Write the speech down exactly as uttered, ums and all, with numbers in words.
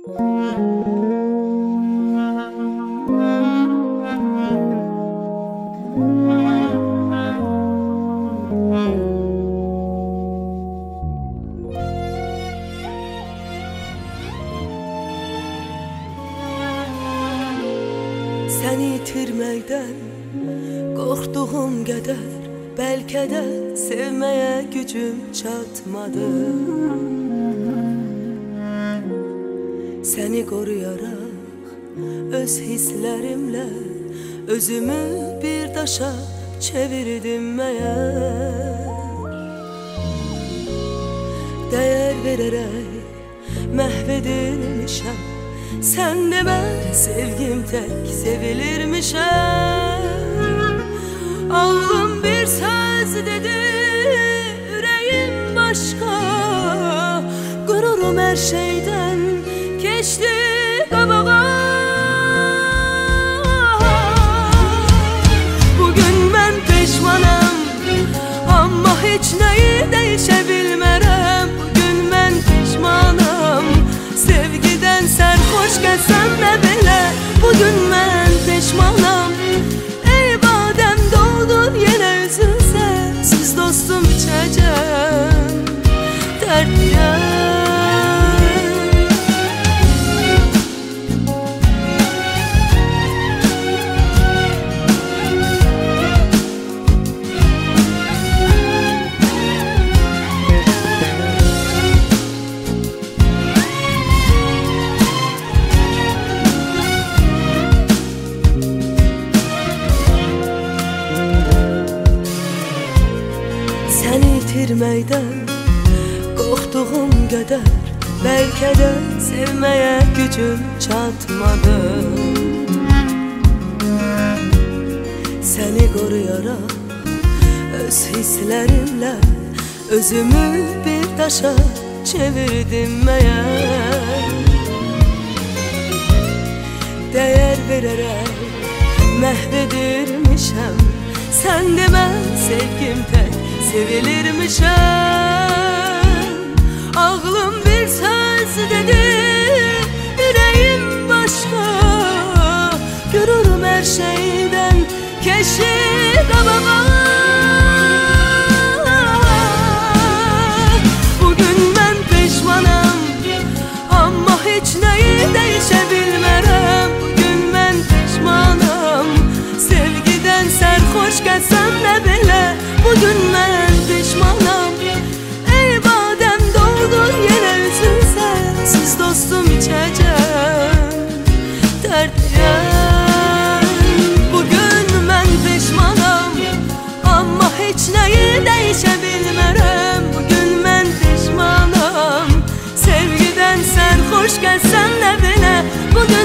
Səni itirməkdən qorxduğum qədər bəlkə də sevməyə gücüm çatmadı. Səni qoruyaraq öz hisslərimlə özümü bir daşa çevirdim məyər. Dəyər verərək məhv edilmişəm, sən demə sevgim tək sevilirmişəm. Ağlım bir söz dedi, ürəyim başqa, qururum hər şeydən keçdi qabağa. Bugün mən peşmanam, amma heç nəyi dəyişə bilmərəm. Bugün mən peşmanam, sevgidən sərxoş gəlsəm nə belə. Bugün mən peşmanam, ey badəm doldun yenə üzünsə. Siz dostum içəcəm, dərdliyəm. Səni itirməkdən qorxduğum qədər bəlkə də sevməyə gücüm çatmadı. Səni qoruyaraq öz hisslərimlə özümü bir daşa çevirdim məyər. Dəyər verərək məhv edilmişəm, sən demə sevgim tək sevilirmişəm. Ağlım bir söz dedi, ürəyim başqa, görürüm hər şeydən keşi qabağa. Bugün mən peşmanam, amma heç nəyi dəyişə bilmərəm. Bugün mən peşmanam, sevgidən sərxoş gəlsəm nə belə. Bugün mən peşmanam, ey badəm doldun yenə üzünsə. Siz dostum içəcəm, dərdliyəm. Bugün mən peşmanam, amma heç nəyi dəyişə bilmərəm. Bugün mən peşmanam, sevgidən sərxoş gəlsəm nə belə. Bugün